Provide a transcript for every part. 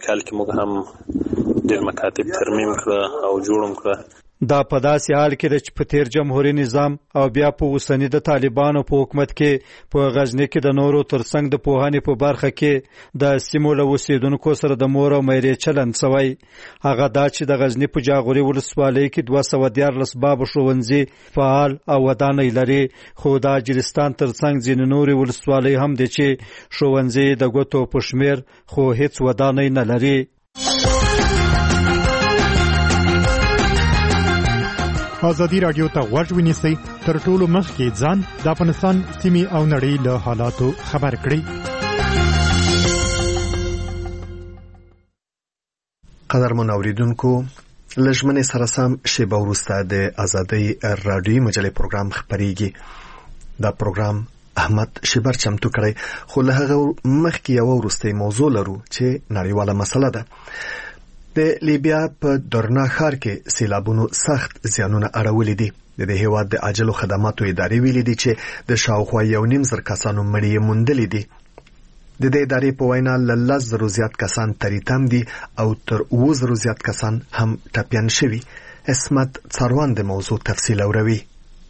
کال کې موږ هم ډېر مکاتب ترمیم کړه او جوړ کړه. دا په داسې حال کې چې په تیر جمهوریت نظام او بیا په اوسنی د طالبانو په حکومت کې په غزنی کې د نورو ترڅنګ د پوهانې په برخه کې د سیمو له اوسیدونکو سره د مور او میرې چلند شوی. هغه دا چې د غزنی په جاغوري ولسوالۍ کې 214 باب ښوونځي فعال او ودانۍ لري، خو د اجرستان ترڅنګ ځینې نورې ولسوالۍ هم دي چې ښوونځي د ګوتو په شمیر خو هیڅ ودانۍ نه لري. ازادي راډیو ته غوږ ونیسئ، تر ټولو مخکې ځان د افغانستان سیمې او نړۍ له حالاتو خبر کړئ. قدرمن اوریدونکو، لږمنې سره سم شیبه وروسته د ازادي راډیو مجلې پروګرام خپریږي. دا پروګرام احمد شیبر چمتو کړی، خو له هغه مخکې یو وروستۍ موضوع لرو چې نړیواله مسله ده. د لیبیا په درنا ښار کې سیلابونو سخت زیانونه اړولي دي. د دې هیواد د عاجلو خدماتو ادارې ویلي دي چې د شاوخوا 1.5 کسانو مړی موندلي دي. د دې ادارې په وینا له 10,000 زیات کسان تریتم دي او تر 7,000 زیات کسان هم ټپیان شوي. اسمت څاروان د موضوع تفصیل اوروي.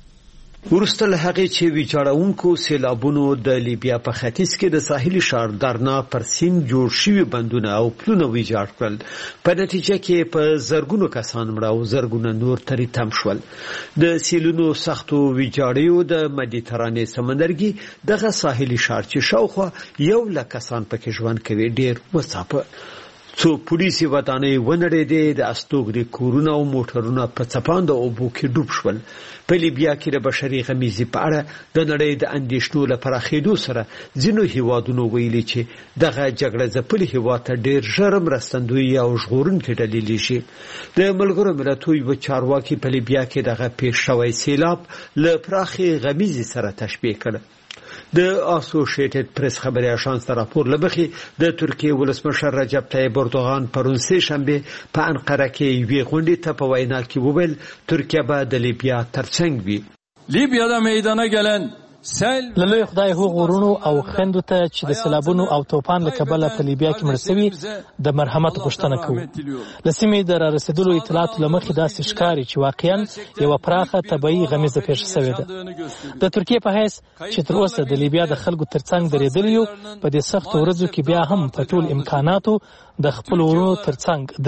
ورسته له هغه چې ویجاړونکو سیلابونو د لیبیا په ختیځ کې د ساحلي ښار درنا پر سیند جوړ شوي بندونه او پلونه ویجاړ کړل. په نتیجه کې په زرګونو کسان مړه او زرګونه نور تریتم شول. د سیلونو سختو ویجاړیو د مدیترانې سمندرګي دغه ساحلي ښار چې شاوخوا 100,000 کسان پکې ژوند کوي ډیر وڅاپه. څو پولیسي ودانۍ ونړېدې، د استوګنې کورونه او موټرونه په څپانده اوبو کې ډوب شول. په لیبیا کې د بشري غمیزې په اړه د نړۍ د اندېښنو له پراخېدو سره ځینو هیوادونو ویلي چې دغه جګړه ځپلي هیواد ته ډېر ژر مرستندویي او ژغورونکې ډلې لیږي. د ملګرو ملتونو یو چارواکي په لیبیا کې دغه پیښ شوی سیلاب له پراخې غمیزې سره تشبیه کړ. د اسوسییټډ پریس خبري اژانس راپور لبخي د ترکیه ولسمشر رجب طیب اردوغان پرون سه شنبه په انقره کې وی غونډې ته په وینا کې وویل ترکیه به د لیبیا ترڅنګ وي. لیبیادا میدانه گلن للوی خدای هو غورونو او خندو ته چې د سیلابونو او توپان له کبله په لیبیا کې مړ شوي د مرحمت غوښتنه کوو. لسمې د رسیدلو اطلاعات لمخې داسې ښکاري چې واقعا یو پراخه طبيعي غمیزه پیښ شوې ده. د ترکیه په حیث چې تر اوسه د لیبیا د خلکو ترڅنګ درېدلی یو، په دې سخت ورځو کې بیا هم په ټول امکاناتو د خپل ورونو ترڅنګ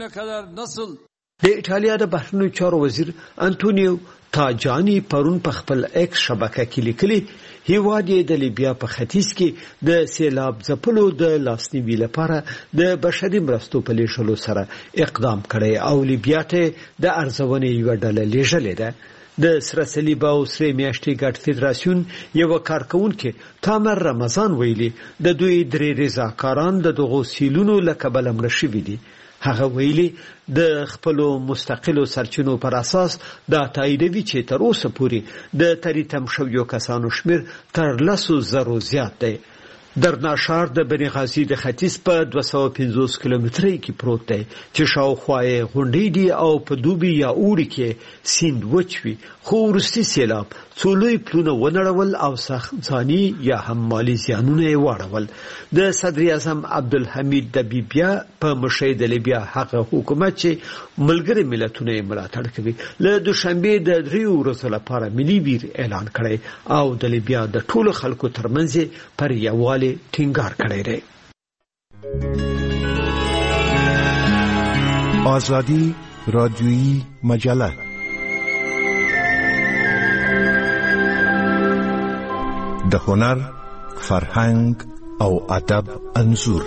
درېږو. د ایټالیا د بهرنیو چارو وزیر انټونیو تاجانی پرون په خپل ایکس شبکه کې لیکلي هیواد یې د لیبیا په ختیځ کې د سیلاب ځپلو د لاسنیوي لپاره د بشري مرستو په لیږلو سره اقدام کړی او لیبیا ته د ارزونې یوه ډله لیږلې ده. د سره صلیب او سره میاشتې ګډ فدراسیون یو کارکونکي تامر رمضان ویلي د دوی درې رضاکاران د دغو سیلونو له کبله مړه شوي دي. هغه ویلي د خپل مستقلو سرچینو پر اساس دا تاییدوي چې تر اوسه پورې د تریتم شویو کسانو شمیر تر 10,000 زیات دی. درنا ښار د بني غازي د ختیځ په 250 کیلومترۍ کې پروت دی چې شاوخوا یې غونډۍ دي او په دوبي یا اوړي کې سیند وچ وي، خو وروستي سیلاب څو لوی پلونه ونړول او سخت ځاني یا هم مالي زیانونه یې واړول. د صدر اعظم عبدالحمید دبیبیا په مشرۍ د لیبیا هغه حکومت چې ملګري ملتونه یې ملاتړ کوي له دوشنبې د 3 ورځو لپاره ملي ویر اعلان کړی او د لیبیا د ټولو خلکو ترمنځ پر یووالي ټینګار کړی دی. آزادی رادیویی مجله د هنر، فرهنګ او ادب انځور.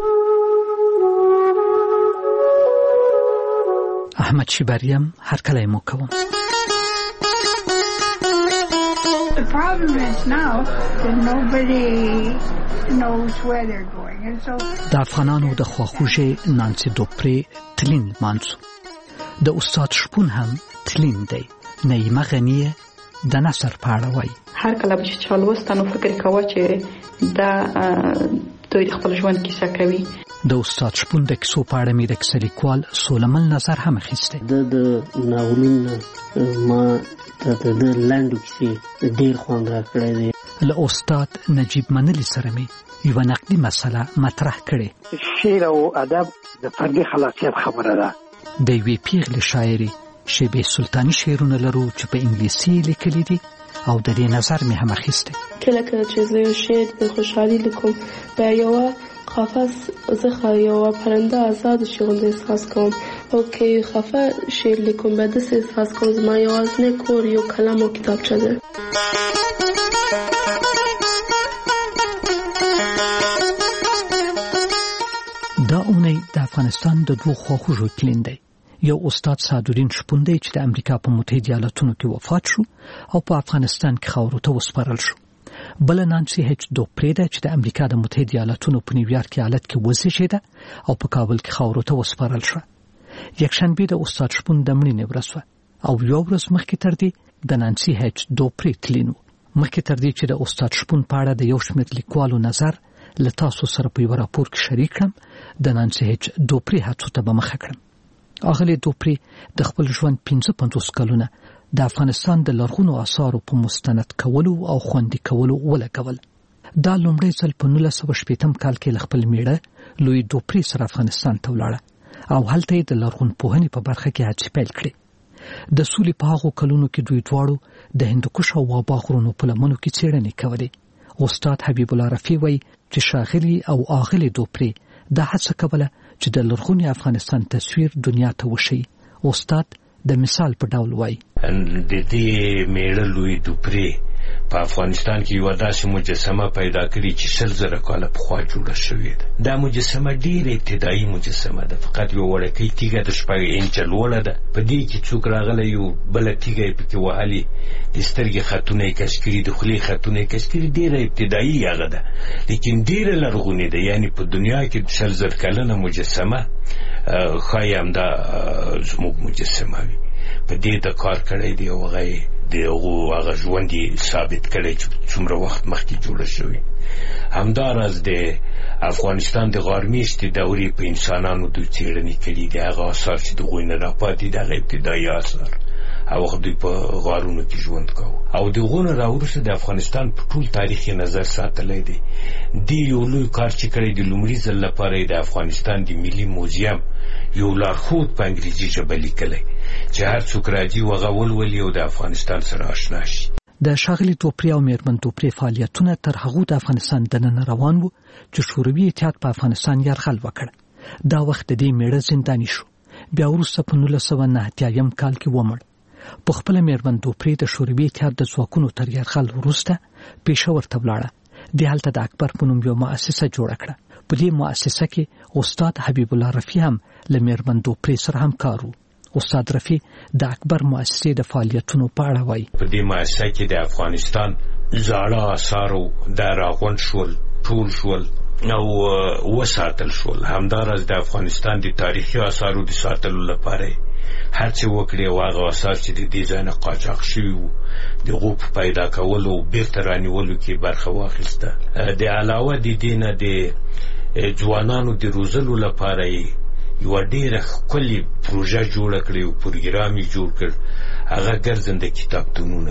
احمد شیبریم هر کله مو کوم. The problem is now that nobody knows where they're going. And so د افغانانو د خواخوږي نانسی دوپری تلین مانسو. د استاد شپون هم تلین دی. نعیمه غنیه د نصر پاړه وای. هر کله چې چالوستانو فکر کاوه چې دا دوی خپل ژوند کیسه کوي. د استاد شپون د کیسو په اړه مې د کیسه لیکوال سولمل نظر هم اخیسته. د ناولونو ما ته د لنډو کیسې ډېر خوند راکړی دی. له استاد نجیب منلی سره می یو نقدي مسله مطرح کړي. شعر او ادب د فردي خلاقیت خبره ده. د وی پیغله شاعري شیبه سلطانی شعرونه لرو چې په انګلیسي لیکلي دي او د دې نظر مې هم اخیسته. کله چې زه یو شعر په خوشحالي لیکم په یو قفس زه یو پرنده آزاد شغل احساس کوم او که خفه شعر لیکم به دست احساس کوم زما یوازنی کور یو کلم او کتابچه ده. دا اونۍ د افغانستان د دوه خواخوږو کلین دی. یو استاد سعدالدین شپون دی چې د امریکا په متحده ایالاتونو کې وفات شو او په افغانستان کې خاورو ته وسپارل شو. بل نانسی هیچ دوپری ده چې د امریکا د متحده ایالاتونو په نیویارک ایالت کې وزیږېده او په کابل کې خاورو ته وسپارل شو. یکشنبه د استاد شپون د مړینې ورځ وه او یو ورځ مخکې تر دې د نانسی هیچ دوپری تلین و. مخکې تر دې چې د استاد شپون په اړه د یو شمېر لیکوالو نظر له تاسو سره په یو راپور کې شریک کړم، د نانسی هیچ دوپری هڅو ته به مخه کړم. اغلی دوپری د خپل ژوند 55 کلونه د افغانستان د لرغونو آثارو په مستند کولو او خوندي کولو ولګول. دا لومړی ځل په 1918 کال کې له خپل میړه لوی دوپری سره افغانستان ته ولاړه او هلته د لرغون پوهنې په برخه کې هڅې پیل کړې. د سولې په هغو کلونو کې دوی دواړو د هندوکش او وابا غرونو په لمنو کې څېړنې کولې. استاد حبیب الله رفیع وایي چې ښاغلي او آغلې دوپری دا هڅه کوله چې د لرغوني افغانستان تصویر دنیا ته وښیي. استاد د مثال په ډول وایي د دې میړه لوی دوپری په افغانستان کې یو داسې مجسمه پیدا کړې چې 100,000 کاله پخوا جوړه شوې ده. دا مجسمه ډېره ابتدایي مجسمه ده، فقط یو وړکۍ تیږه د 6 انچه لوړه ده. په دې کې څوک راغلی یو بله تیږه یې پکې وهلې، د سترګې خطونه یې کش کړي، د خولې خطونه یې کش کړي. ډېره ابتدایي هغه ده لیکن ډېره لرغونې ده. یعنی په دنیا کې 100,000 کلنه مجسمه ښایي همدا زموږ مجسمه وي. په دې د کار کړی دی او هغه ژوند یې ثابت کړی چې څومره وخت مخکې جوړه شوې. همداراز د افغانستان د غارمیشتې دورې په انسانانو دوی څېړنې کړي دي. هغه آثار چې د هغوی نه راپاتې دي هغه ابتدایي آثار او دوی په غارونو کې ژوند کوو او د هغو نه راوروسته د افغانستان په ټول تاریخ یې نظر ساتلی دی. دې یو لوی کار چې کړی د لومړي ځل لپاره د افغانستان د ملي موزیم یو لارښود په انګریزي ژبه لیکلی چې هر څوک راځي هغه ولولي او د افغانستان سره آشنا شي. د ښاغلي دوپری او میرمن دوپری فعالیتونه تر هغو د افغانستان دننه روان وو چې شوروي اتحاد په افغانستان یرغل وکړ. دا وخت د دې میړه زنداني شو. بیا وروسته په 1990 کال کې ومړ. په خپل میرمن دوپری د شوروي اتحاد د ځواکونو تر یرغل وروسته پېښور ته ولاړه. د هلته د اکبر په نوم یو مؤسسه جوړه کړه. په دې مؤسسه کې استاد حبیب الله رفیع هم له میرمن دوپری سره همکار و. استاد رفیع د اکبر مؤسسې د فعالیتونو په اړه وایي په دې مؤسسه کې د افغانستان زاړه آثارو د راغونډ شول، ټول شول او وساتل شول. همداراز د افغانستان د تاریخي آثارو د ساتلو لپاره هر څه وکړي او هغه آثار چې د دې ځای نه قاچاق شوي وو د هغو په پیدا کولو او بیرته رانیولو کې برخه واخیسته. د علاوه د دې نه د ځوانانو د روزلو لپاره یو ډېره ښکلې پروژه جوړه کړې او پروګرام یې جوړ کړ. هغه ګرځنده کتابتونونه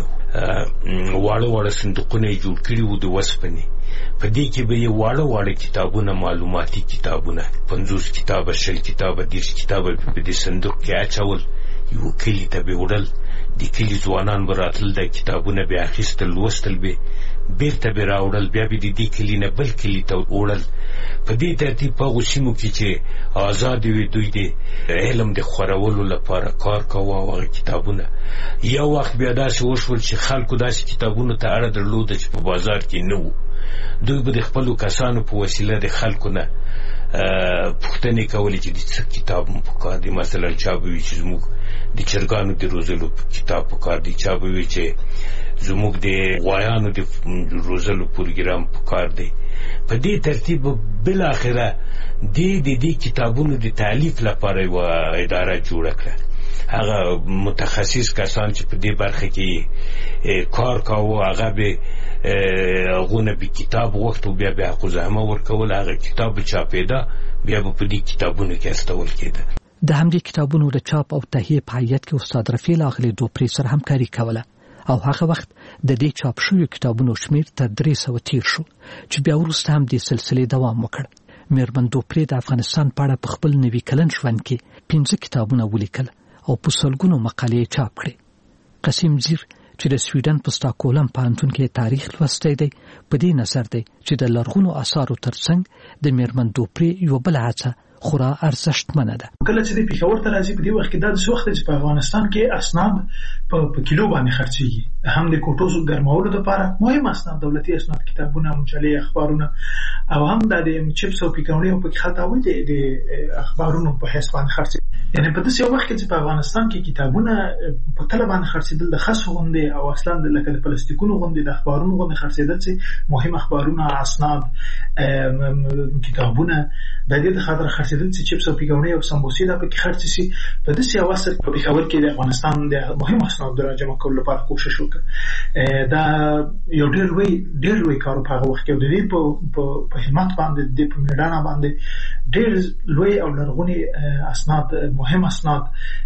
واړه واړه صندوقونه یې جوړ کړي وو د وسپنې. په دې کې به یې واړه کتابونه، معلوماتي کتابونه 50 کتابه 20 کتابه 30 کتابه په دې صندوق کې اچول. یو کلي ته به وړل، د کلي ځوانان به راتلل، د کتابونه به اخیستل، لوستل به، بیرته به راوړل، بیا به د دې کلي نه بل کلي ته وړل. په دې ترتیب په هغو سیمو کې چې آزاد وي دوی د علم د خورولو لپاره کار کوه او هغه کتابونه. یو وخت بیا داسې وشول چې خلکو داسې کتابونو ته اړه درلوده چې په بازار کې نه وو. دوی به د خپلو کسانو په وسیله د خلکو نه پوښتنې کولې چې د څه کتاب مو پکار دی. مثلا چا به وي چې زموږ د چرګانو د روزلو کتاب پکار دی، چا به وي چې زموږ د غوایانو د روزلو پروګرام پکار دی. په دې ترتیب بالاخره د دې کتابونو د تالیف لپاره یوه اداره جوړه کړه. هغه متخصص کسان چې په دې برخه کې کار کاوه هغه به هغونه به کتاب غوښت او بیا به حقوزهمه ورکول. هغه کتاب چاپېده بیا به په دې کتابونو کې استول کېده. د همدې کتابونو د چاپ او تهیې په هیئت کې استاد رفیع له اغلې دوپری سره همکاري کوله او هغه وخت د دې چاپ شویو کتابونو شمیر تر 300 تیر شو چې بیا وروسته هم د سلسله دوام وکړ. میرمن دوپری د افغانستان په اړه په خپل نوي کلن ژوند کې 15 کتابونه ولیکل او په سلګونو مقالې چاپ کړې. قاسم زیر چې د سویډن په ستاکهولم پوهنتون کې تاریخ لوستی دی په دې نظر دی چې د لرغونو آثارو ترڅنګ د میرمن دوپری یو بل هڅه خورا ارزښتمنه ده. کله چې د پېښور ته راځي په دې وخت کې دا د څه وخت چې په افغانستان کې اسناد په کیلو باندې خرڅېږي، هم د کوټو ګرمولو لپاره مهم اسناد، دولتي اسناد، کتابونه، مجلې، اخبارونه، او هم د چپس او پیکاڼي او په خطاوي د اخبارونو په حساب باندې خرڅېږي. یعنی په داسې وخت کې چې په افغانستان کې کتابونه په تل باندې خرڅېدل د خاص غونډې او اصلا لکه د پلاستیکونو غونډې د اخبارونو غونډې خرڅېدل چې مهم اخبارونه، اسناد، کتابونه د دې د خاطر خرڅېدل چې چپس او پیکاڼي او سمبوسې دا په کې خرڅ شي. په داسې اواسط په پېښور کې د افغانستان د مهم اسناد د راجمع کولو لپاره کوشش وکړ. دا یو ډېر لوی کار په هغه وخت کې د دې په همت باندې د په میدان باندې ډېر لوی او لرغوني اسناد، مهم اسناد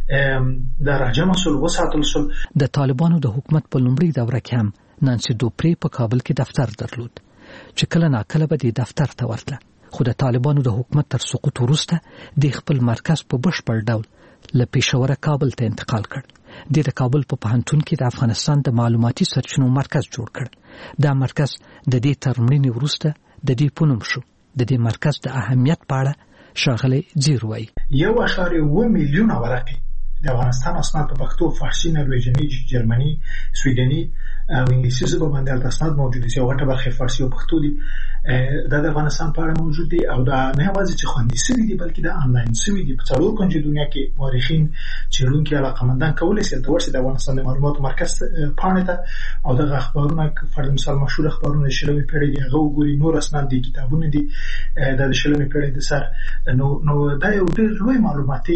د راجمع سول وساتل سول. د طالبانو د حکومت په لومړي دوره کې هم نانسي دوپری په کابل کې دفتر درلود چې کله ناکله به د دفتر ته ورتله، خو د طالبانو د حکومت تر سقوط وروسته د خپل مرکز په بشپړ ډول له پېښور کابل ته انتقال کړ. د کابل په پوهنتون کې د افغانستان د معلوماتي سرچینو مرکز جوړ کړ. دا مرکز د دې تر مړینې وروسته د دې په نوم شو. د دې مرکز د اهمیت په اړه ښاغلی زیر وایي 1.7 میلیونه ورقې د افغانستان اسناد په پښتو، فارسي، نرویجني، جرمني، سویډني او انګلیسي ژبه باندې اسناد موجود دي. یو غټه برخه فارسي او پښتو دي. دا د افغانستان په اړه موجود دي او دا نه یوازې چې خوندي شوي دي بلکې دا آنلاین شوي دي. په څلور کنجه دنیا کې مورخین، څېړونکي، علاقمندان کولی شي ورشي د افغانستان د معلوماتو مرکز پاڼې ته او دغه اخبارونه، فرض مثال مشهور اخبارونه د شلمې پیړۍ دي هغه وګوري، نور اسناد دي، کتابونه دي د شلمې پیړۍ د سر. نو دا یو ډېر لوی معلوماتي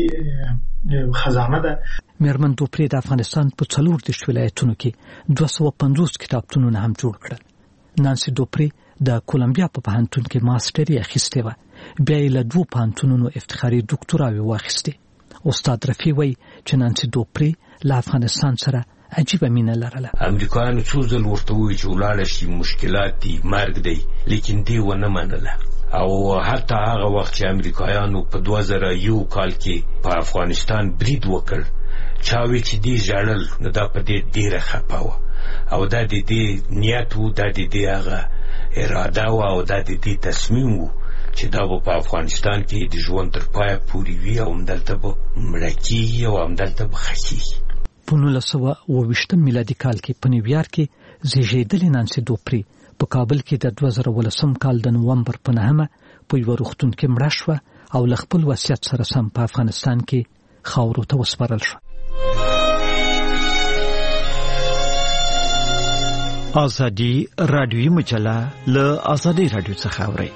خزانه ده. میرمن دوپری د افغانستان په 14 ولایتونو کې 250 کتابتونونه هم جوړ کړل. نانسي دوپری د کولمبیا په پوهنتون کې ماستري اخیستې وه، بیا یې له 2 پوهنتونونو افتخاري ډاکټراوې واخیستې. استاد رفیع وایي چې نانسي دوپری له افغانستان سره عجیبه مینه لرله. امریکایانو څو ځل ورته وویل چې ولاړه شي، مشکلات دي، مرګ دی، لیکن دی ونه منله. او حتی هغه وخت چې امریکایانو په 2001 کال کې په افغانستان برید وکړ، چاوي چې دی ژړل، نو دا په دې ډیره خپه وه او دا د دې نیت و، دا د دې هغه اراده و او دا د دې تصمیم و چې دا به په افغانستان کې د ژوند تر پایه پورې وي او همدلته به مړه کېږي او همدلته به ښه کېږي. په 1928 میلادي کال کې په نیویارک کې زیږېدلې نانسي دوپری په کابل کې د 2018 کال د نومبر په 9 په یو روغتون کې مړه شوه او له خپل وصیت سره سم په افغانستان کې خاورو ته وسپارل شوه. ازادي رادیوي مجله له ازادي رادیو څخه اوري.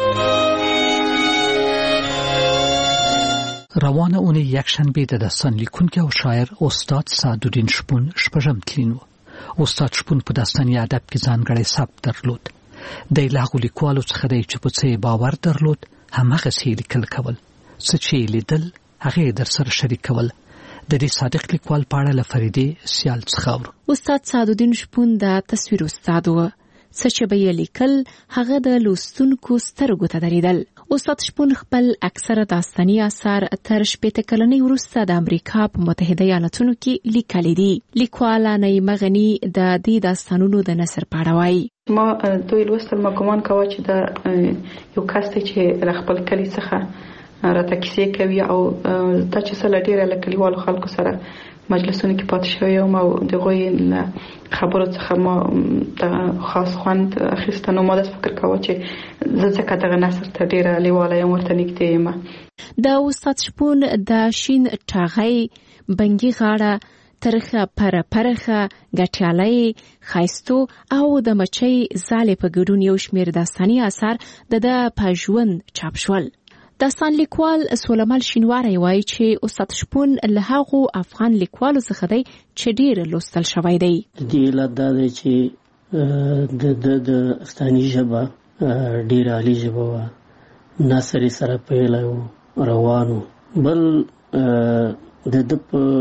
روانه اونۍ یکشنبه د داستان لیکونکی او شاعر استاد سعدالدین شپون شپږم تلین و. استاد شپون په داستاني ادب کې ځانګړی سبک درلود. د هغو لیکوالو څخه دی چې په څه باور درلود هماغسې لیکل کول، څه چې لیدل هغه در سره شریکول. د دې صادق لیکوال په اړه له فریدې سیال څخه اورو. استاد سعدالدین شپون د تصویر استاد و. څه چې به یې لیکل هغه د لوستونکو سترګو ته درېدل. استاد شپون خپل اکثره داستاني آثار تر 80 کلنۍ وروسته د امریکا په متحده ایالاتونو کې لیکلي دي. لیکواله نعیمه غني د دې داستانونو د نثر په اړه وایي. ما دوی لوستل ما ګمان کاوه چې دا یو کس دی چې له خپل کلي څخه راته کیسې کوي او دا چې څه له ډېره له کلیوالو خلکو سره مجلسونو کې پاتې شوی یم او د هغوی له خبرو څخه ما خاص خوند اخیسته. نو ما داسې فکر کاوه چې زه ځکه دغه نثر ته ډېره لیواله یم، ورته نږدې یم. د استاد شپون د شین ټاغی، بنګي غاړه، ترخه پرخه، ګټیالۍ، خایستو او د مچۍ ځالې په ګډون یو شمېر داستاني آثار د په ژوند چاپ شول. داستان لیکوال سولمال شینواری وایي چې استاد شپون له هغو افغان لیکوالو څخه دی چې ډېر لوستل شوی دی. دې علت دا دی چې د افغاني ژبه ډېره عالي ژبه وه، نثر یې سره پیلی و، روان و. بل د ده په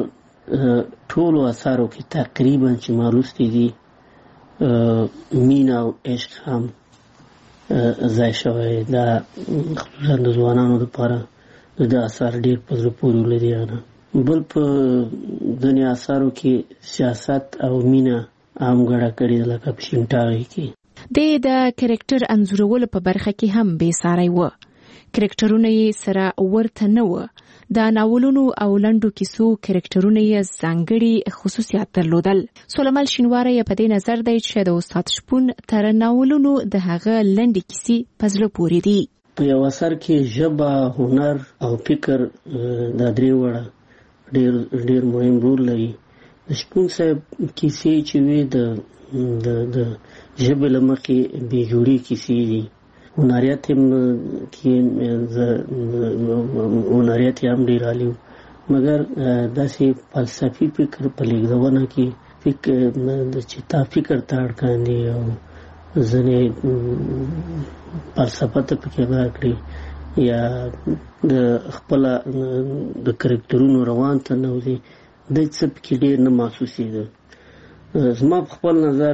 ټولو اثارو کې تقریبا چې مالوستي دي مینا او عشق هم ځای شوی دا خصوصا د ځوانانو لپاره د اثار ډېر په زړه پورې ولري. بل په دنیا اثارو کې سیاست او مینا عام ګډه کړې ده لکه په شینټاغۍ کې. د کرکټر انځورولو په برخه کې هم بې ساری و. کرکټرونه یې سره ورته نه و. د ناولونو او لنډو کیسو کرکټرونه یې ځانګړي خصوصیات درلودل. سلیمان شینواری په دې نظر دی چې د استاد شپون تر ناولونو د هغه لنډې کیسې په زړه پورې دي. په یو اثر کې ژبه، هنر او فکر دا درې وړه ډېر مهم رول لري. د شپون صاحب کیسې چې وي د ژبې له مخې بې جوړې کیسې دي. هنریت هم هم ډېر عالي و، مګر داسې فلسفي فکر په لیږدونه کې چې تا فکر ته اړکاندي او ځینې فلسفه ته پکې راکړي یا د خپل د کرکټرونو روان ته نه وځي د څه پکې ډېر نه محسوسېده. زما په خپل نظر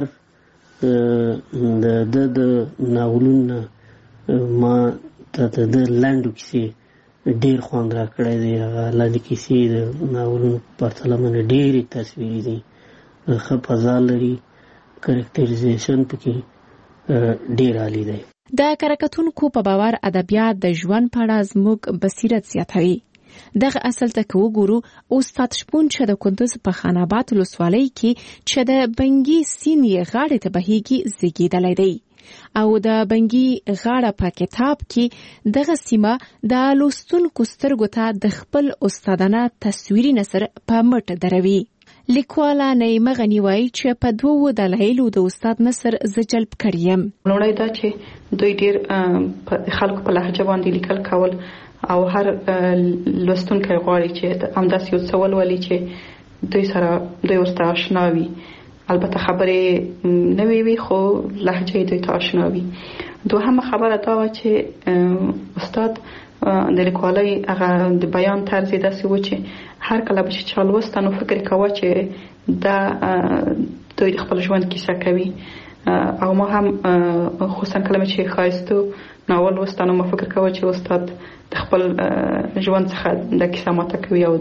د ناولونو ما ته د لنډو کیسې ډېر خوند راکړی دی. هغه لنډې کیسې د ناولونو په پرتله باندې ډېرې تصویري دي، ښه فضا لري، کرکټریزیشن پکې ډېر عالي دی. د کارکتونکو په باور ادبیات د ژوند په اړه زموږ بصیرت زیاتوي. دغه اصل ته که وګورو، استاد شپون چې د کندوز په خان آباد ولسوالۍ کې چې د بنګي سیند یې غاړې ته بهیږي زیږېدلی دی او د بنګي غاړه په کتاب کې دغه سیمه د لوستونکو سترګو ته د خپل استادانه تصویري نثر په مټ دروي. لیکواله نعیمه غني وایي چې په دوو دلایلو د استاد نثر زه جلب کړیم. لومړی دا چې دوی ډېر خلکو په لهجه باندې لیکل کول او هر لوستونکی غواړي چې همداسې یو څه ولولي چې دوی ورته آشنا وي. البته خبرې نوې وي خو لهجه دوی ته آشنا وي. دوهمه خبره دا وه چې استاد د لیکوالۍ هغه د بیان طرز یې داسې و چې هر کله به چې چا لوسته نو فکر کوه چې دا دوی د خپل ژوند کیسه کوي. او ما هم خصوصا کله چې ښایستو ناول لوسته نو ما فکر کوه چې استاد د خپل ژوند څخه د کیسه ماته کوي او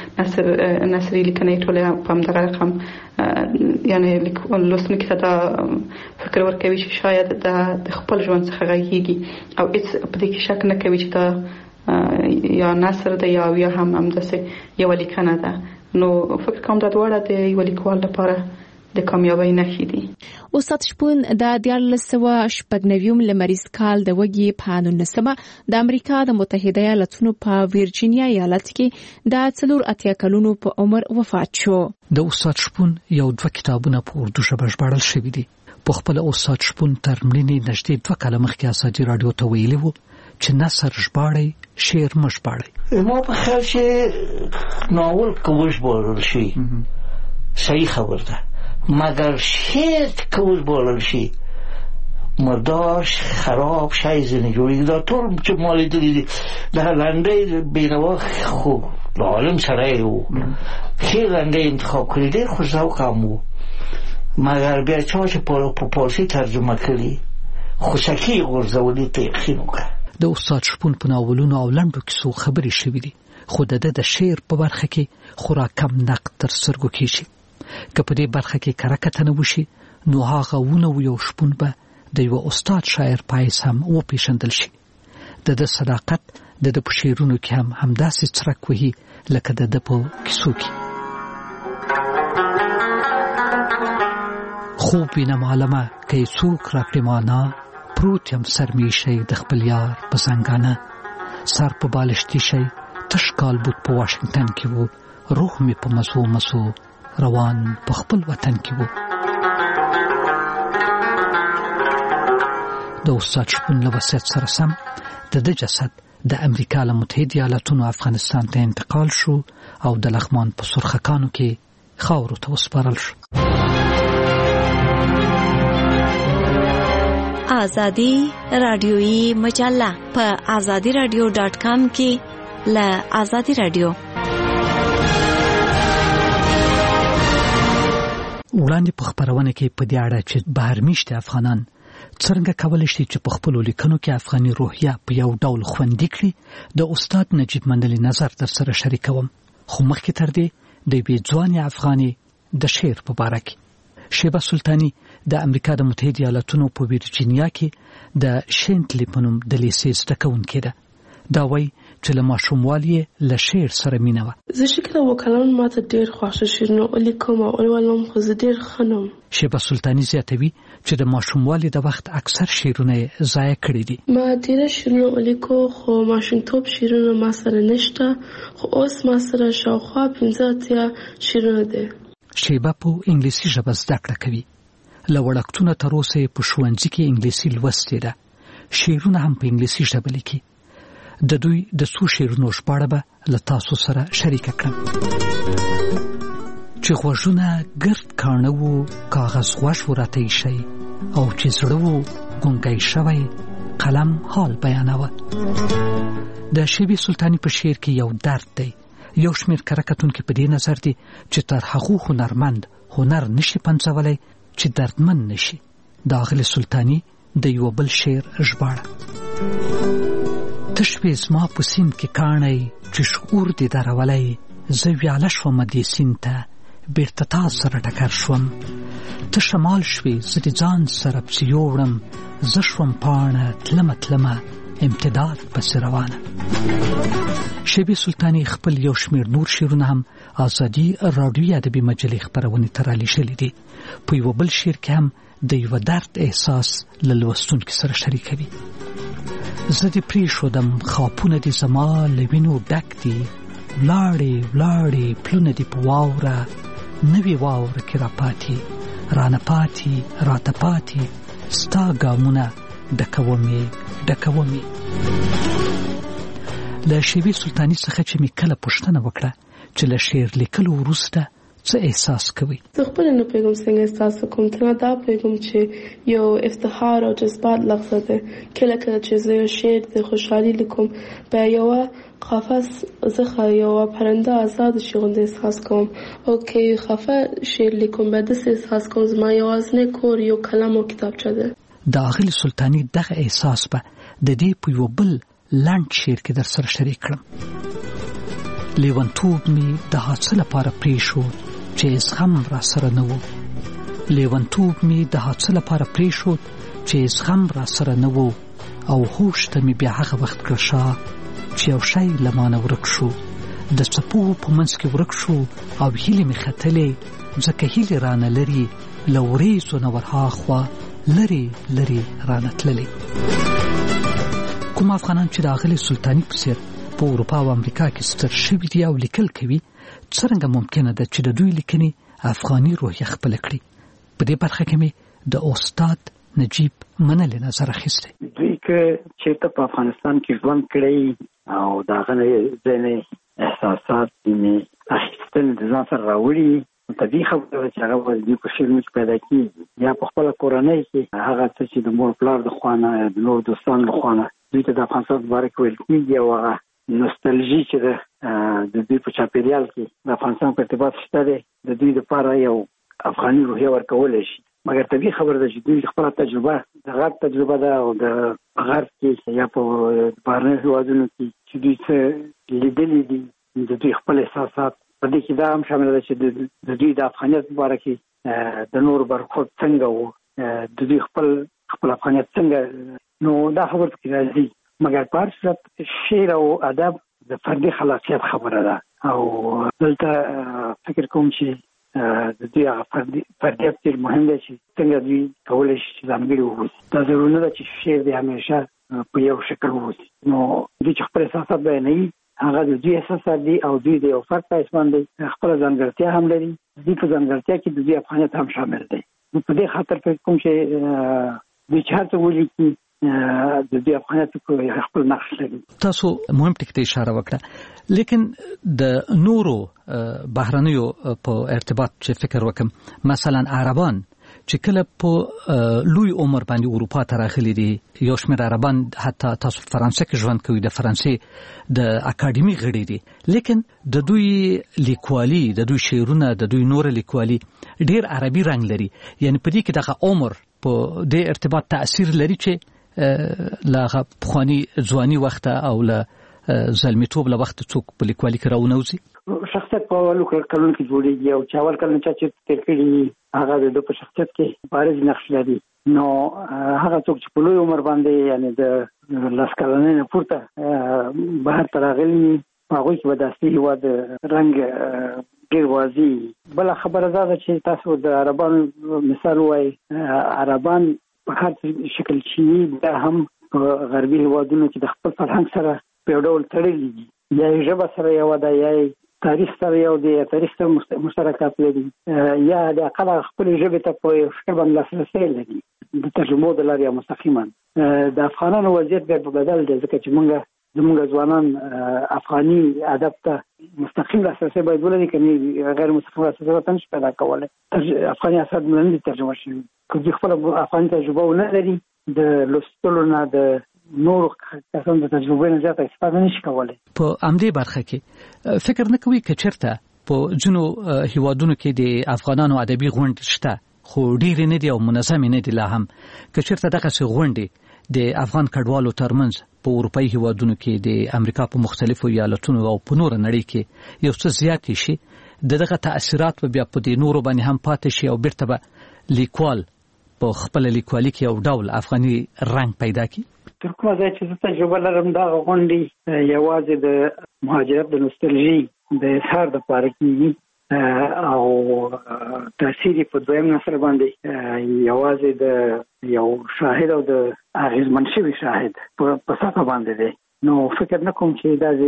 نثري لیکنې ټولې په همدغه رقم یعنې لوستونکي ته دا فکر ورکوي چې شاید د خپل ژوند څخه غږیږي او هېڅ په دې کې شک نه کوي چې دا یا نثر ده یا هم همداسې یوه لیکنه ده. نو فکر کوم دا دواړه د یوه لیکوال لپاره د کامیابۍ نښې دي. استاد شپون د 1996 لمریز کال د وږي په 19مه د امریکا د متحده ایالاتونو په ویرجینیا ایالت کې د 84 کلونو په عمر وفات شو. د استاد شپون یو 2 کتابونه په اردو ژبه ژباړل شوي دي. په خپل استاد شپون تر مړینې نږدې 2 کاله مخکې ازادي راډیو ته ویلي وو چې نثر ژباړئ، شعر مه ژباړئ. ما په خیال چې ناول که وژباړل شي صحیح خبر ده، مگر شعر که وژباړل شي مرداش خراب شی ځینې جوړېږي. دا ټول چې ما لیدلي دي د لنډۍ بېنوا خو عالم سړی و، ښې لنډۍ انتخاب کړي، ډېر خوش ذوق هم و، مګر بیا چا چې په پارسي ترجمه کړي خوسکي یې غورځولي ته یقین وکړه. د استاد شپون په ناولونو او لنډو کیسو خبرې شوي دي، خو د شعر په برخه کې خورا کم نقد تر سترګو کېږي. که په دې برخه کې کره کتنه وشي نو هغه ونه یو شپون به د یو استاد شاعر پایس هم وپېژندل شي. د صداقت د په شعرونو کې هم همداسې څرک وهي لکه د په کیسو کې. خوب وینم عالمه که څوک راکړي مانا، پروت یم سرمیشی د خپل یار په زنګانه، سر په بالشتي شي تش کال بود په واشنگټن کې وو، روح مې په مسو مسو روان په خپل وطن کې وو. د استاد شپون له وصیت سره سم د جسد د امریکا له متحده ایالاتونو افغانستان ته انتقال شو او د لغمان په سرخکانو کې خاورو ته وسپارل شو. آزادی رادیویی مجله په azadiradio.com کې له آزادی رادیو وړاندې په خبرونه کې په دې اړه چې بهر میشته افغانان څنګه کولای شي چې په خپل لیکنو کې افغاني روحیه په یو ډول خوندي کړي د استاد نجیب مندلي نظر در سره شریکوم. خو مخکې تر دې د ځوان افغاني د شعر په اړه کې شیبه سلطانی د امریکا د متحده ایالاتونو په ورجینیا کې د شینټلی په نوم د لیسې زده کوونکې ده. دا وایي چې له ماشوموالي له شعر سره مینه وه. زه شکل وکړم ماته ډېر خوښ شعرونه ولیکم او ولولم خو زه ډېر ښه نم. شیبه سلطانی زیاتوي چې د ماشوموالي د وخت اکثر شعرونه یې ضایع کړي دي. ما ډېر شعرونه ولیکو خو ماشومتوب شعرونه ما سره نشته، خو اوس ما سره شاوخوا 15 شعرونه دي. شیبه په انګلیسي ژبه زده کړه کوي. له وړکتونه تر اوسه په ښوونځي کې انګلیسي لوستې ده. شعرونه هم په انګلیسي ژبه لیکي. د دوی د څو شعرونو شپاړه به له تاسو سره شریک کړم. چې غوږونه ګرد کاڼه وو کاغذ غوږ ورته ایښی او چې زړه وو ګونګی شوی قلم حال بیانوه. د شیبې سلطانی په شعر کې یو درد دی. یو شمېر کره کتونکي په دې نظر دي چې تر هغو هنرمند هنر نشي پنځولی چې دردمن نشي. د اغلې سلطانی د یو بل شعر ژباړه: تشوي زما په سیند کې کاڼی چې شعور دې درولی، زه ویاله شوم دې سیند ته بیرته تا سره ټکر شوم. ته شمال شوې زه د ځان سره پسې یوړم، زه شوم پاڼه تلمه امتداد پسې روانه. شیبې سلطانی خپل یو شمېر نور شعرونه هم ازادي راډیوي ادبي مجلې خپرونې ته رالیږلي دي. په یو بل شعر کې هم د یو درد احساس له لوستونکي سره شریکوي. زه دې پرېښودم خاپونه دې زما له وینو ډک دي، ولاړې پلونه دې په واوره، نوې واوره کې راپاتې رانه پاتې راته پاتې ستا ګامونه ډکومې. له شیبې سلطانی څخه چې مې کله پوښتنه وکړه چې له شعر لیکلو وروسته څه احساس کوي. زه خپل نه پیغام څنګه احساس کوم، تنها دا پیغام چې یو افتخار او جذبات لحظه ده. کله چې زه یو شعر د خوشحالي لیکم په یو قفس زخه یو پرنده آزاد شغونده احساس کوم، او که خفه شعر لیکم به دست احساس کوم زما یوازنه کور یو کلم او کتابچه ده. د اغلې سلطانی دغه احساس به د دې په یو بل لنډ شعر کې در سره شریک کړم. لیونتوب می د هڅه لپاره پریښود چې زغم را سره نه وو. لیونتوب می د هڅه لپاره پریښود چې زغم را سره نه وو، او هوش ته می بیا هغه وخت کړشا چې یو شی له مانه ورک شو. د څپو په منځ کې ورک شو او هیلې می ختلې، ځکه هیلې رانه لري له وریځو نه ورهاخوا لري رانه تللې. کوم افغانان چې د اغلې سلطانی په څېر په اروپا او امریکا کې ستر شوي دي او لیکل کوي، څرنګه ممکنه ده چې د دوی لیکنې افغاني روحیه خپله کړي؟ په دې برخه کې مې د استاد نجیب منلي نظر اخیستی. دوی که چېرته په افغانستان کې ژوند کړی او د هغه نه ځینې احساسات یې اخیستل د ځان سره راوړي، طبیعي خبره ده چې هغه به دوی په شعرونو کې پیدا کېږي. یا په خپله کورنۍ کې هغه څه چې د مور پلار د خوا نه د نور دوستانو له خوا نه دوی ته د افغانستان په باره کې ویل کېږي، او هغه نوستالژي چې ده د دوی په چاپېریال کې د افغانستان په ارتباط شته دی، د دوی دپاره یو افغاني روحیه ورکولی شي. مګر طبیعي خبره ده چې دوی خپله تجربه د غرب تجربه ده، او د غرب کې یا په بهرنیو هېوادونو کې چې دوی څه لیدلي دي، د دوی خپل احساسات په دې کې دا هم شامل ده چې د دوی د افغانیت په باره کې د نورو برخورد څنګه و، د دوی خپل افغانیت څنګه، نو دا خبر پکې راځي. مګر په هر صورت شعر او ادب د فردي خلاقیت خبره ده، او دلته فکر کوم چې د دوی هغه فردیت ډېر مهم دی چې څنګه دوی کولی شي چې ځانګړي واوسي. دا ضروري نه ده چې شعر دی همیشه په یو شکل واوسي. نو دوی چې خپل احساسات بیانوي، هغه د دوی احساسات دي او دوی د یو فرد په حیث باندې خپله ځانګړتیا هم لري. دوی په ځانګړتیا کې د دوی افغانیت هم شامل دی. نو په دې خاطر فکر کوم چې دوی چې هر څه ولیکي د دې افغانیت په خپل نقش لري. تاسو مهم ټکی ته اشاره وکړه، لیکن د نورو بهرنیو په ارتباط چې فکر وکم، مثلا عربان چې کله په لوی عمر باندې اروپا ته راغلي دي یو شمېر عربان حتی تاسو فرانسې کې ژوند کوي د فرانسې د اکاډمي غړي دي لیکن د دوی لیکوالي د دوی شعرونه د دوی نور لیکوالي ډیر عربي رنگ لري یعنی په دې کې دغه عمر په دې ارتباط تاثیر لري چې لا پخوانی ځواني وخت او لا زلمیتوب له وخت څوک په لیکوالي کې راونوځي شخصیت په اولو کلونو کې جوړیږي او چې اول کله چې تیر کړي هغه د په شخصیت کې بارز نقش لري نو هغه څوک چې په لوی عمر باندې یعنی د لاس کلنې نه پورته بهر ته راغلي هغه کې وداسي هوا د رنگ ډیر واضح بل خبره ده چې تاسو د عربانو مثال وای عربان په هر شکل چې دا هم غربي هوادونو کې د خپل فرهنګ سره په ډول تړلي دي یا ژبه سره یو ده یا تاریخ سره یو دی تاریخ سره مشترکات لري یا د اقل خپل ژبه ته په شکل باندې لاسرسي لري د ترجمو د لارې مستقیما د افغانانو وضعیت به بدل دی ځکه چې زموږ ځوانان افغاني ادب ته مستقیم لاسرسي باید ولري کني غیر مستقیم لاسرسي ته نشي پیدا کولای افغاني اثر ملنډي ترجمه شي کوم خپل افغاني تجربه نه لري د لوستلو نه د نور کسان د تجربه نه زیاته استفاده نشي کولای په امدې برخه کې فکر نه کوي چې چیرته په جنو هیوادونو کې د افغانانو ادبي غونډې شته خو ډیر نه دي او منظم نه دي لا هم چې چیرته دغه غونډې د افغان کډوالو ترمنځ په اروپאי هیوادونو کې د امریکا په مختلفو ایالتونو او په نور نړۍ کې یو څه زیات شي دغه تاثیرات بیا په دې نورو باندې هم پاتې شي او بیرته به لیکوال په خپل لیکوالي کې یو ډول افغاني رنگ پیدا کړي تر کومه ځای چې تجربه لرم دا غونډې یوازې د مهاجرت د نوستالژي د اظهار د پاره کېږي او تاثیر په دویم نسل باندې یوازې د یو شاهد او د اغیزمن شوی شاهد په ساته باندې دی نو فکر نه کوم چې دا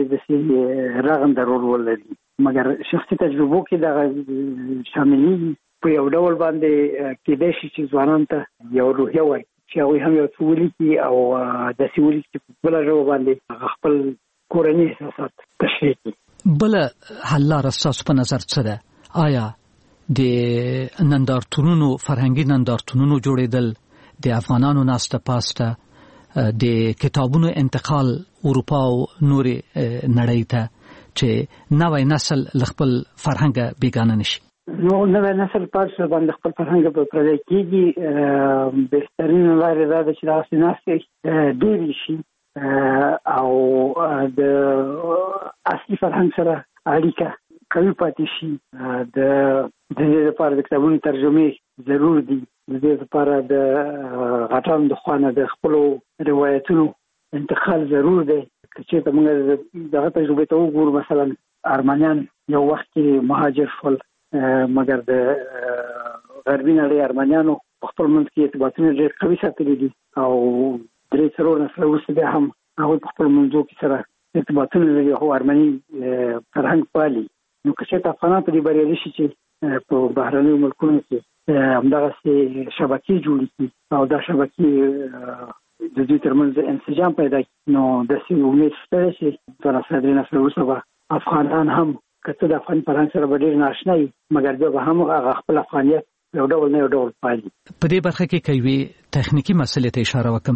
د رغند رول ولري مګر شخصي تجربو کې دا شاملي په یو ډول باندې کېدای شي چې ځوانان ته یو روحیه ورکړي چې هغه هم یو څولي کې او د سیولي کې بل ژو باندې خپل کورنۍ احساسات تشریح کړي بل حل لاره ستاسو په نظر څه ده آیا د نندارتونونو فرهنګي نندارتونونو جوړېدل د افغانانو ناسته پاسته د کتابونو انتقال اروپا او نور نړۍ ته چې نوې نسل خپل فرهنګ بیگانه نشي نو نوې نسل پارس باندې خپل فرهنګ په پردې کېږي بهترین لاره دا چې تاسو ناسې ډېر شي او د اصلي فرهنګ سره اړیکه قوي پاتې شي د دې لپاره د کتابونو ترجمه ضرور دي د دې لپاره د غټان د خوانه د خپل روایتونو انتقال ضرور دی چې موږ دغه تجربه ته وګورو مثلا ارمنیان یو وخت کې مهاجر شول مګر د غربي نړۍ ارمنیانو خپل منځ کې ارتباطونه ډېر قوي ساتلي دي او درې څلور نسل وروسته بیا هم هغوی په خپل منځو کې سره ارتباطونه لري او ارمني فرهنګ پالي نو که چېرته افغانان په دې بریالي شي چې په بهرنیو ملکونو کې همدغسې شبکې جوړې کړي او دا شبکې د دوی ترمنځ انسجام پیدا کړي نو داسې امید شته چې دوه نسل درې نسل وروسته به افغانان هم کته د افغان فرهنګ سره ډېر ناشنا وي مګر بیا به هم هغه خپل افغانیت یو ډول نه یو ډول پالي په دې برخه کې کوي تخنیکی مسلې ته اشاره وکم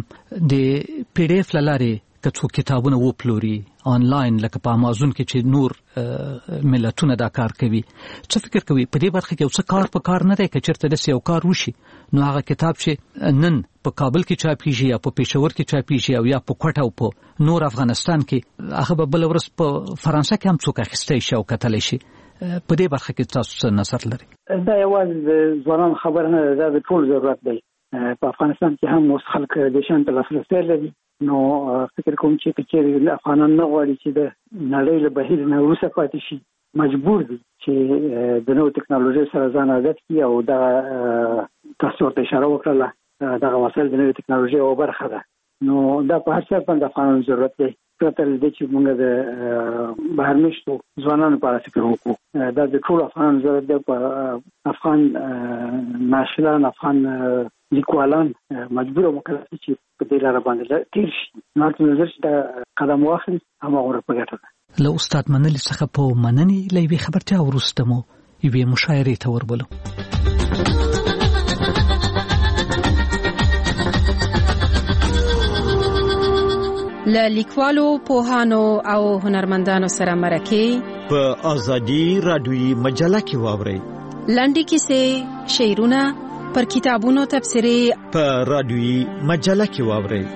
د پی ډی اف لاره کڅو کتابونه وپلوري آنلاین لکه په امازون کې چې نور ملتونه دا کار کوي څه فکر کوي په دې برخه کې اوس کار نه دی چې چیرته د یو کار وشي نو هغه کتاب چې نن په کابل کې چاپیږي یا په پېښور کې چاپیږي او یا په کوټه او په نور افغانستان کې هغه بل ورځ په فرانسه کې هم څوک اخیستی شي او کتلی شي په دې برخه کې تاسو څه نظر لري دا یوازې د ځوانانو خبره نه ده د ټول ضرورت دی په افغانستان کې هم اوس خلک د شان ته لاسرسی لري نو فکر کوم چې کچېرې افغانان نه غواړي چې د نړۍ له بهیر نه وروسته پاتې شي مجبور دي چې د نوو ټکنالوژۍ سره ځان عادت کړي او دغه تاسو ورته اشاره وکړله دغه وسایل د نوې ټکنالوژۍ یوه برخه ده نو دا په هر څه باندې افغانانو ضرورت دی پرته له دې چې موږ د بهر میشتو ځوانانو په اړه فکر وکړو دا د ټولو افغانانو ضرورت دی په افغان ناشران افغان لیکوالان مجبور او مکلف چې په دې لاره باندې تیر شي نو تاسو نظر چې دا قدم واخلي هماغه په ګټه ده له استاد منلی څخه په مننې لوي خبرتیا ورسته مو یوه مشاعره ته وربلو له لیکوالو پوهانو او هنرمندانو سره مرکه په ازادي رادیوي مجله کې واورئ. لنډې کیسې، شعرونه، پر کتابونو تبصرې په رادیوي مجله کې واورئ.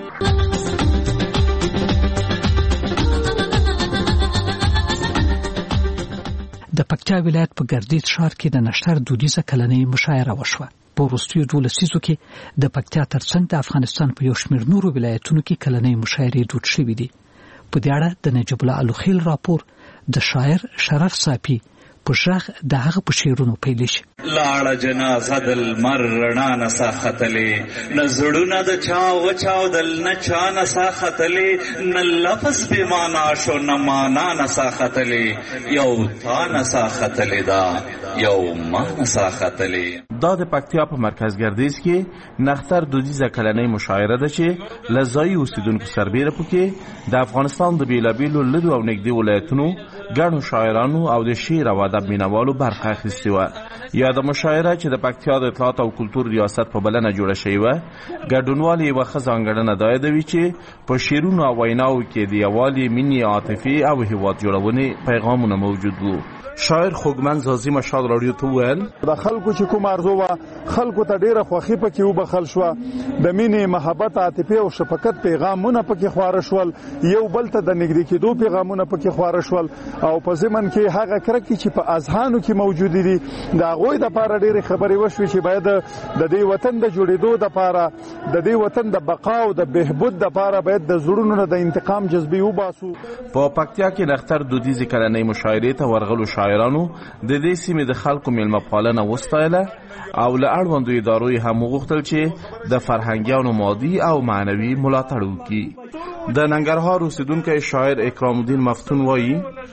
د پکتیا ولایت په ګردیز ښار کې د نشتر دودیزه کلنۍ مشاعره وشوه. په وروستیو 12 لسیزو کې د پکتیا ترڅنګ د افغانستان په یو شمېر نورو ولایتونو کې کلنۍ مشاعرې دود شوې دي. په دې اړه د نجیب الله الوخیل راپور د شاعر شرف صافي په ژغ د هغه په شعرونو پیل شي. لاړه جنازه دل مر رڼا نسا ختلې، نه زړونه د چا وچاو دل نه چا نسا ختلې، نه لفظ بې معنا شو نه معنا نسا ختلې، یو تا نسا ختلې دا یو ما نسا ختلې. دا د پکتیا په مرکز ګردیز کې نختر دودیزه کلنۍ مشاعره ده چې له ځایي اوسیدونکو سربیره پکې د افغانستان د بېلابېلو لرو او نږدې ولایتونو ګڼو شاعرانو او د شعر او ادب مینوالو برخه اخیستې وه. یا د مشاعره چې د پکتیا د اطلاعات او کلتور ریاست په بلنه جوړه شوې وه، ګډونوال یوه ښه ځانګړنه دا یادوي چې په شعرونو او ویناوو کې د یووالي، مینې، عاطفې او هیواد جوړونې پیغامونه موجود وو. شاعر خوږمن زازي مشال راډیو ته وویل د خلکو چې کوم ارزو وه خلکو ته ډیره خوښي پکې وبخل شوه، د مینې، محبت، عاطفې او شفقت پیغامونه پکې خواره شول، یو بل ته د نږدې کېدو پیغامونه پکې خواره شول، او په ضمن کې هغه کرکې چې په اذهانو کې موجودې دي د هغوی دپاره ډېرې خبرې وشوې چې باید د دې وطن د جوړېدو دپاره، د دې وطن د بقا او د بهبود دپاره باید د زړونو نه د انتقام جذبې وباسو. په پکتیا کې نختر دودیزې کلنۍ مشاعرې ته ورغلو شاعرانو د دې سیمې د خلکو میلمه پالنه وستایله او له اړوندو ادارو یې هم وغوښتل چې د فرهنګیانو مادي او معنوي ملاتړ وکړي. د ننګرهار اوسیدونکی شاعر اکرام الدین مفتون وایي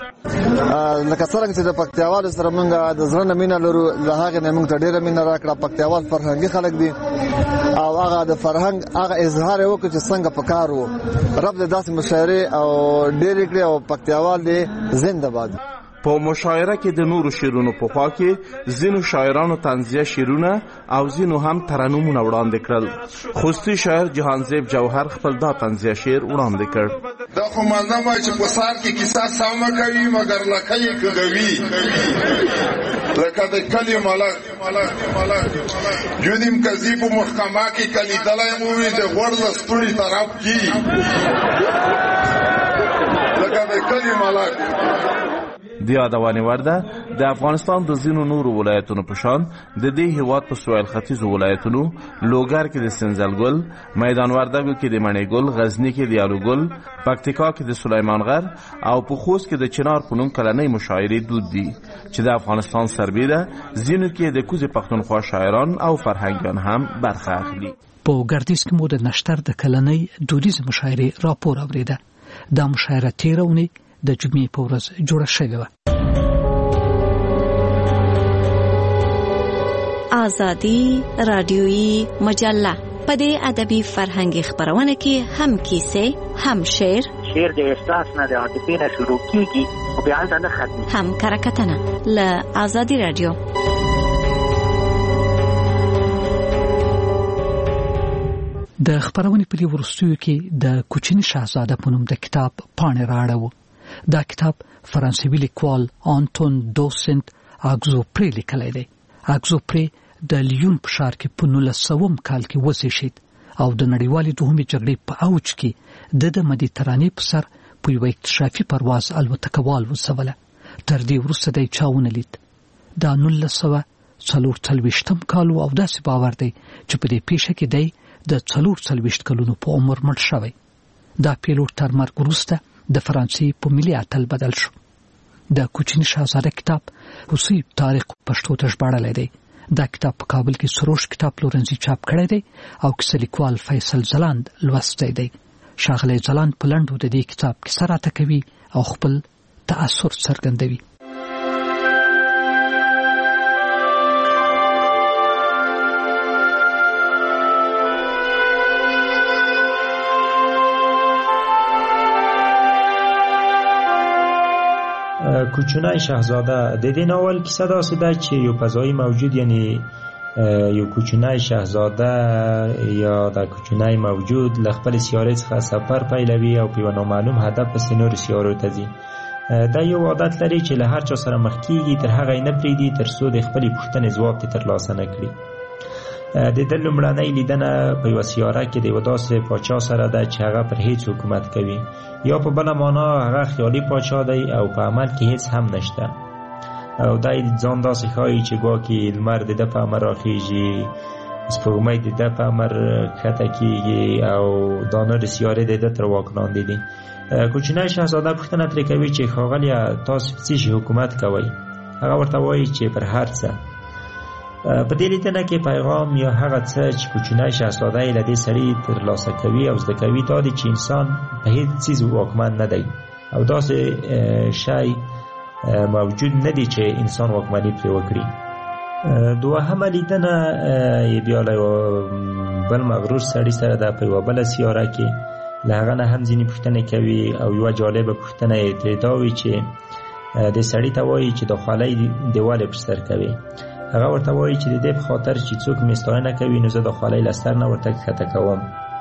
لکه څرنګه چې د پکتیاوالو سره موږ د زړه نه مینه لرو، له هغې نه موږ ته ډېره مینه راکړه. پکتیاوال فرهنګي خلک دي او هغه د فرهنګ هغه اظهار یې وکړ چې څنګه په کار و. رب دې داسې مشاعرې او ډېرې کړي او پکتیاوال دې زنده باد. په مشاعره کې د نورو شعرونو په خوا کې ځینو شاعرانو طنزیه شعرونه او ځینو هم ترنمونه وړاندې کړل. خوستی شاعر جهانزیب جوهر خپل دا طنزیه شعر وړاندې کړ. دا خو مانده ما چې په سار کې کیسه سامه کوي مګر لکه یې کوي لکه د کلی ملک جونیم کزی په محکمه کې کلی دلای مووی د غوړ لستوري طرف کې لکه د کلی ملک. د یادونې وړ ده د افغانستان د ځینو نورو ولایتونو په شان د دې هیواد په سویل ختیځو ولایتونو لوګر کې د سنځل ګل، میدان وردګو کې د مڼې ګل، غزني کې د یالو ګل، پکتیکا کې د سلیمان غر او په خوست کې د چنار په نوم کلنۍ مشاعرې دود دي چې د افغانستان سربیره ځینو کې د کوزې پښتونخوا شاعران او فرهنګیان هم برخه اخلي. په ګردیز کې مو د نشتر د کلنۍ دودیزه مشاعرې راپور اوریده. دا مشاعره تېره اونۍ د جمعې په ورځ جوړه شوې وه. ازادي رادیویي مجله په دې ادبي فرهنګي خبرونه کې هم کیسې، هم شعر د احساس نه د عاطفې نه شروع کیږي او بیا هلته نه ختمي، هم کرکټنه له ازادي رادیو. د خبرونې په وروستیو کې د کوچني شاهزاده په نوم د کتاب پاڼې راړو. دا کتاب فرانسوي لیکوال آنتون دو سنت اګزوپری لیکلی دی. اګزوپری د لیون په ښار کې په 1900 کال کې وزیږید او د نړیوالې دوهمې جګړې په اوج کې د مدیترانې په سر په یو اکتشافي پرواز الوتکه والوزوله. تر دې وروسته د چاونه لید. دا 1940 کال او داسې باور دی چې په دې پیښه کې دی د 40 کلونو په عمر مړ شوی. دا پیلوټ تر مرګ وروسته د فرانسې په ملي اتل بدل شو. د کوچني شاهزاده کتاب حسین تاریخ پښتو ته ژباړلی دی. دا کتاب په کابل کې سروش کتاب پلورنځي چاپ کړی دی او کیسه لیکوال فیصل ځلاند لوستی دی. ښاغلی ځلاند په لنډو د دې کتاب کیسه راته کوي او خپل تأثر څرګندوي. کوچنی شاهزاده د دې ناول کیسه داسې ده چې یو فضایی موجود یعنی یو کوچنی شاهزاده یا د کوچنی موجود له خپل سیارې څخه سفر پیلوي او په یو نامعلوم هدف پسې نورو سیارو ته ځي. دا یو عادت لري چې له هر چا سره مخ کېږي، تر هغه یې نه پرېږدي تر څو د خپلې پوښتنې ځواب ترې ترلاسه نه کړي. د ده لومړنۍ لیدنه په یوه سیاره کې د یوه داسې پاچا سره ده چې هغه پر هیڅ حکومت کوي، یا په بله معنا هغه خیالي پاچا دی او په عمل کې هیڅ هم نشته، او دا یې ځان داسې ښایي چې ګواکې لمر د ده په امر راخیږي، سپوږمۍ د ده په امر ښکته کېږي او دا نورې سیارې د ده تر واک لاندې دي. کوچنی شاهزاده پوښتنه ترې کوي چې ښاغلیه تاسو په څه شي حکومت کوئ؟ هغه ورته وایي چې پر هر څه. په دې لیدنه کې پیغام یا هغه څه چې کوچنی شاهزاده یې له دې سړي ترلاسه کوي او زده کوي دا دی چې انسان په هیڅ څیز واکمن نه دی او داسې شی موجود نه دی چې انسان واکمني پرې وکړي. دوهمه لیدنه یې بیا له بل مغرور سړي سره ده په یوه بله سیاره کې. له هغه نه هم ځینې پوښتنې کوي او یوه جالبه پوښتنه یې ترې دا وي چې دې سړي ته وایي چې د خولۍ دې ولې پر سر کوي؟ هغه ورته وایي چې د دې په خاطر چې څوک مې ستاینه کوي نو زه د خولۍ له سر نه ورته ښکته کوم.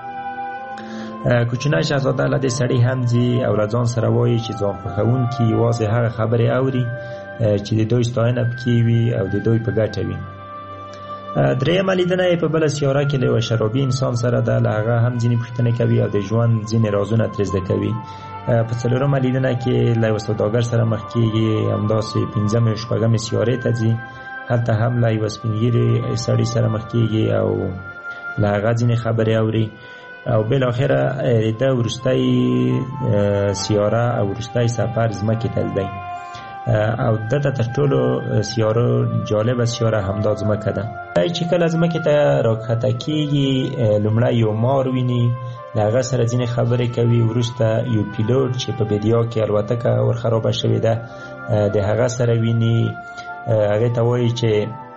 کوچنی شاهزاده له دې سړي هم ځي او له ځان سره وایي چې ځان خوښوونکي یوازې هغه خبرې اوري چې د دوی ستاینه پکې وي او د دوی په ګټه وي. درېیمه لیدنه یې په بله سیاره کې له یوه شرابي انسان سره ده. له هغه هم ځینې پوښتنې کوي او د ژوند ځینې رازونه ترې زده کوي. په څلورمه لیدنه کې له یوه سوداګر سره مخ کېږي، همداسې پنځمې او شپږمې سیارې ته ځي. هلته هم له یوه سپین ږیري سړي سره مخ کېږي او له هغه ځینې خبرې اوري او بالاخره د وروستی سیاره او وروستی سفر ځمکې ته دی او دته تر ټولو سیارو جالبه سیاره همدا ځمکه ده. چې کله ځمکې ته راکښته کېږي لومړی یو مار ویني، له هغه سره ځینې خبرې کوي. وروسته یو پیلوټ چې په بیدیا کې الوتکه ورخرابه شوې ده د هغه سره ویني. هغې ته وایي چې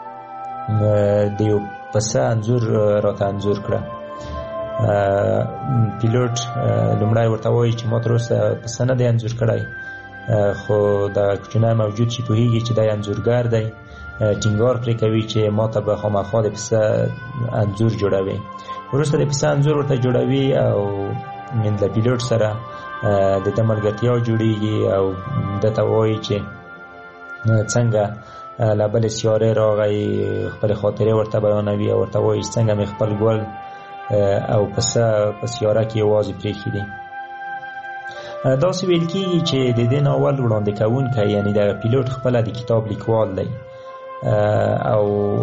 د یو پسه انځور راته انځور کړه. پیلوټ لومړی ورته وایي چې ما تر اوسه پسه نه دی انځور کړی، خو دا کوچنی موجود چې پوهېږي چې دا انځورګر دی ټینګار پرې کوي چې ما ته به خامخا د پسه انځور جوړوي. وروسته د پسه انځور ورته جوړوي او د پیلوټ سره د ده ملګرتیا جوړېږي او ده ته وایي چې څنګه له بلې سیارې راغی، خپلې خاطرې ورته بیانوي او ورته وایي څنګه مې خپل ګل او پسه په سیاره کې یوازې پرېښي دي. داسې ویل کېږي چې د دې ناول وړاندې کوونکی یعنې د پیلوټ خپله د کتاب لیکوال دی او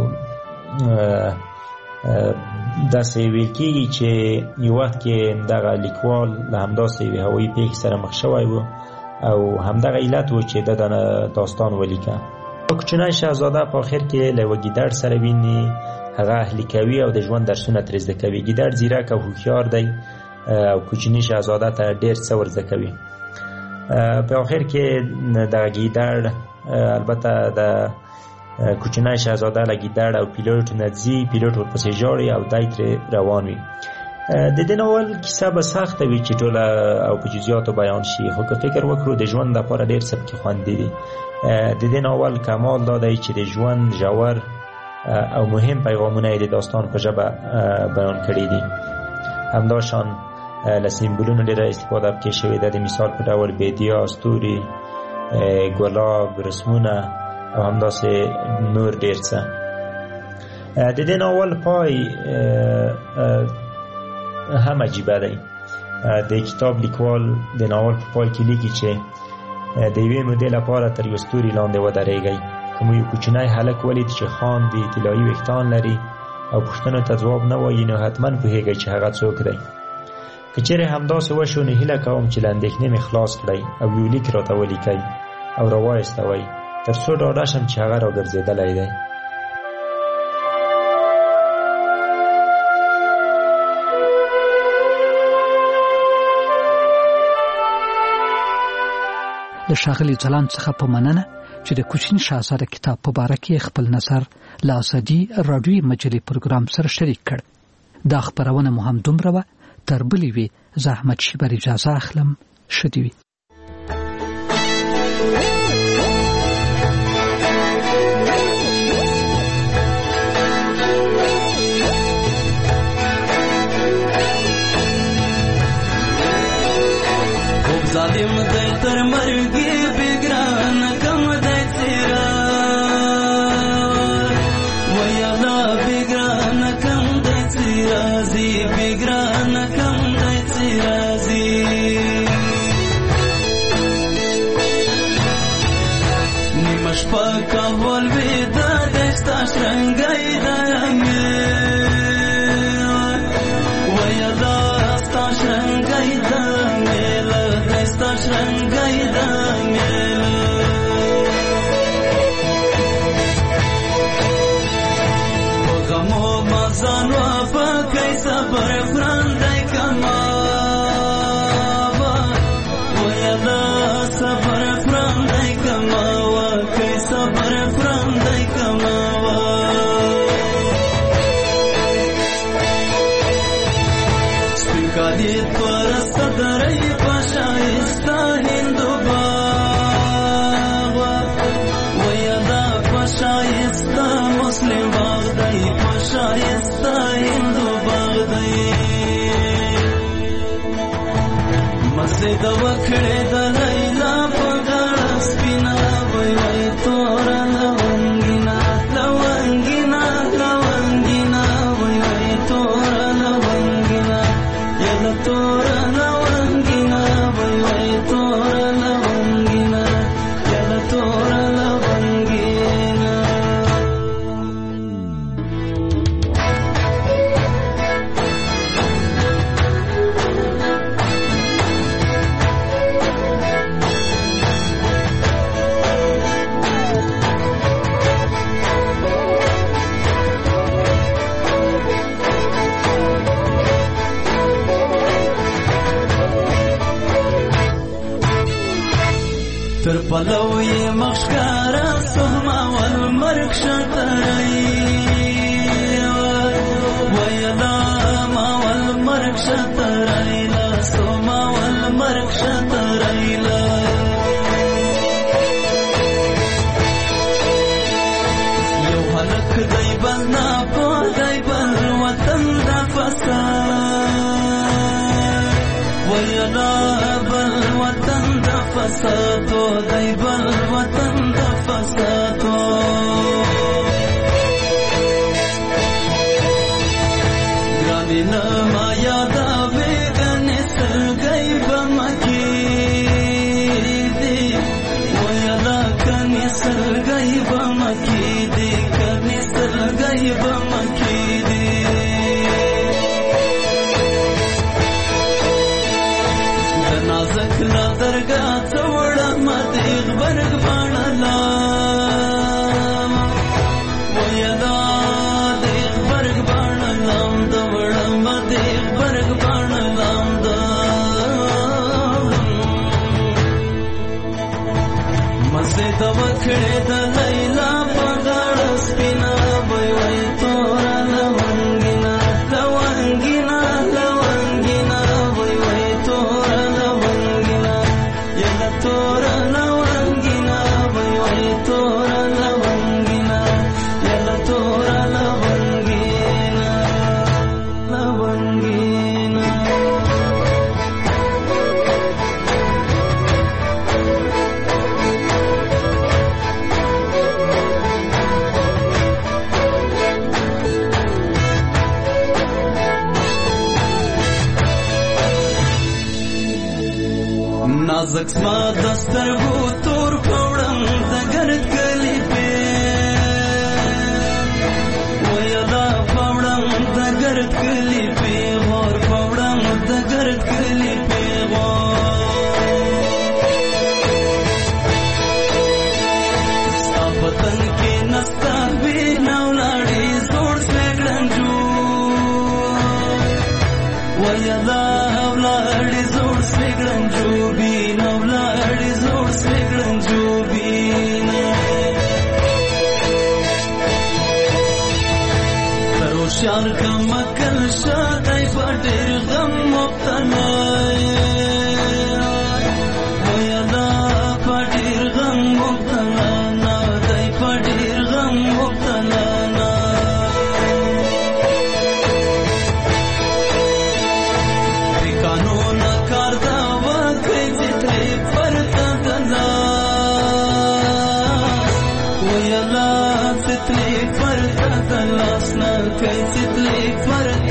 داسې ویل کېږي چې یو وخت کې دغه لیکوال له همداسې یوې هوایي پېښې سره مخ شوی و او همدغه علت و چې ده داستان ولیکه. کوچنی شاهزاده په آخر کې له یوه ګیدړ سره ویني، هغه اهلي کوي او د ژوند درسونه ترې زده کوي. ګیدړ ځیرک او هوښیار دی او کوچني شاهزاده ته ډېر څه ور زده کوي. په آخر کې دغه ګیدړ البته د کوچنی شاهزاده له ګیدړ او پیلوټ نه ځي، پیلوټ ورپسې ژاړي او دی ترې روان وي. د دې ناول کیسه به سخته وي چې ټوله او په جزیاتو بیان شي، خو که فکر وکړو د ژوند لپاره ډېر څه پکې خوندي دي. د دې ناول کمال دا دی چې د ژوند ژور او مهم پیغامونه یې د داستان په ژبه بیان کړي دي. همداشان له سیمبولونو ډېره استفاده پکې شوې ده، د مثال په ډول بیدیا، ستوري، ګلاب، رسمونه او همداسې نور ډېر څه. د دې ناول پای هم عجیبه دی. د کتاب لیکوال د ناول په پای کې لیکي چې د یوې مودې لپاره تر یو ستوري لاندې ودرېږئ. که مو یو کوچنی هلک ولید چې خاندي، طلایي ویښتان لري او پوښتنو ته ځواب نه وایي نو حتما پوهېږئ چې هغه څوک دی. که چیرې همداسې وشو نو هیله کوم چې له اندېښنې مې خلاص کړئ او یو لیک راته ولیکئ او راوایستوئ تر څو ډاډه شم چې هغه راګرځېدلی دی. له ښاغلي ځلاند څخه په مننه چې د کوچني شاهزاده کتاب په باره کې خپل نظر له ازادي راډیوي مجلې پروګرام سره شریک کړ. دا خپرونه مو هم دومره وه. تر بلې وې زه احمد شیبر اجازه اخلم. ښه دې وي. شپه کول وی د دستا شرنګي د ویا دا ستا شرنګي د مل دستا شرنګي د مل غمو مزانو په کیسه پر فرندای کما ویا دا صبر فرندای کما صبر فرندای کما سپکالی پرست درای پشایستا هندو باغ ویا دا پشایستا مسلم باغ دی پشایستا هندو باغ دی مسجد وکړه د لیلا په غاړه سپینا وای تورا لونګینا لونګینا لونګینا وای تورا لونګینا یل تورا لونګینا وای تورا لونګینا یل تورا لونګینا تر پلوی مخشکارا سهما والمرک شترئی ویلا ما والمرک شترئی لا سهما والمرک شترئی لا یو حلق دی بلنا پو دی بل وطن دا فساد ویلا بل وطن دا فسادو دی بل وطن دا فسادو گرانی نما یادا ویگن سرگئی بمکی دی ویلا کنی سرگئی بمکی دی کنی سرگئی بمکی دی نازک لا درگاه توڑا مدیغ برگ بانلا ویدا دیغ برگ بانلام دوڑا مدیغ برگ بانلام مسجد وکھڑے دا لیلا پغاڑ سپینا وی تورا لونگینا لونگینا لونگینا وی تورا لونگینا یلا تورا لونگینا وی تورا لونگینا یلا تورا لونگینا لونگینا نازک سما دسترگو تور پوڑم دگرد گلی پی ویدا پوڑم دگرد گلی پی غور پوڑم دگرد گلی پی غور ستا پتن کی نستا بی نولاڑی زور سیگڑن جو ویدا اولاڑی زور سیگڑن جو بی نولاڑی زور سیگڑن جو بی تروشار کا مکل شادای پاٹیر غم مبتلا ویدا پاٹیر غم مبتلا نا دای پاٹیر غم مبتلا نا قانون کار دا وکړي چې پرتا دلا ویلا ستلی پرتا دلا سنا کوي چې